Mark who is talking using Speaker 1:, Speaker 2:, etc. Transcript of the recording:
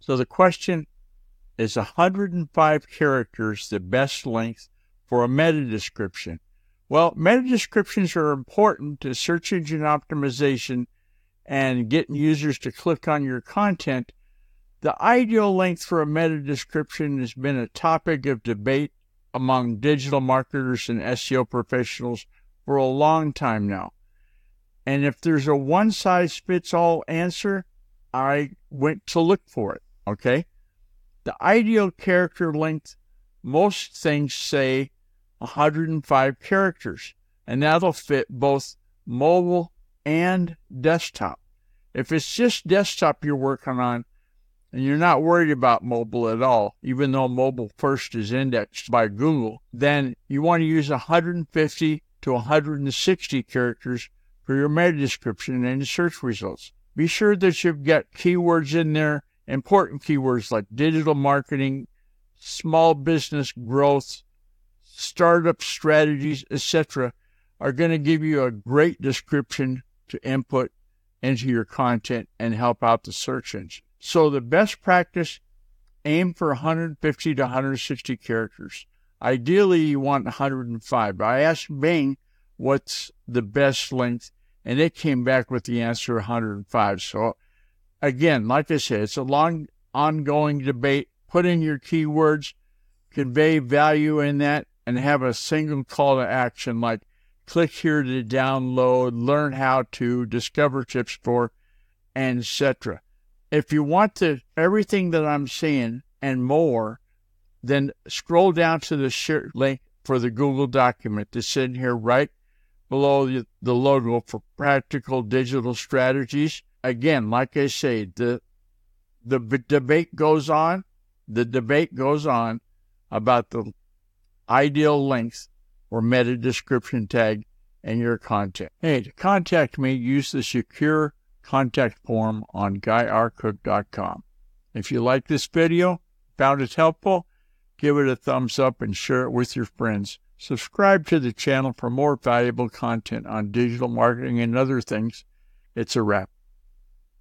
Speaker 1: So the question is 105 characters the best length for a meta description? Well, meta descriptions are important to search engine optimization and getting users to click on your content. The ideal length for a meta description has been a topic of debate among digital marketers and SEO professionals for a long time now. And if there's a one-size-fits-all answer, I went to look for it, okay? The ideal character length, most things say 105 characters, and that'll fit both mobile and desktop. If it's just desktop you're working on, and you're not worried about mobile at all, even though mobile first is indexed by Google, then you want to use 150 to 160 characters for your meta description and search results. Be sure that you've got keywords in there, important keywords like digital marketing, small business growth, startup strategies, etc. are going to give you a great description to input into your content and help out the search engine. So the best practice, aim for 150 to 160 characters. Ideally, you want 105. But I asked Bing what's the best length, and it came back with the answer 105. So again, like I said, it's a long, ongoing debate. Put in your keywords, convey value in that, and have a single call to action like click here to download, learn how to, discover tips for, etc. If you want everything that I'm saying and more, then scroll down to the share link for the Google document that's in here right below the logo for practical digital strategies. Again, like I say, the debate goes on. The debate goes on about the ideal length or meta description tag in your content. Hey, to contact me, use the secure contact form on GuyRcook.com. If you like this video, found it helpful, give it a thumbs up and share it with your friends. Subscribe to the channel for more valuable content on digital marketing and other things. It's a wrap.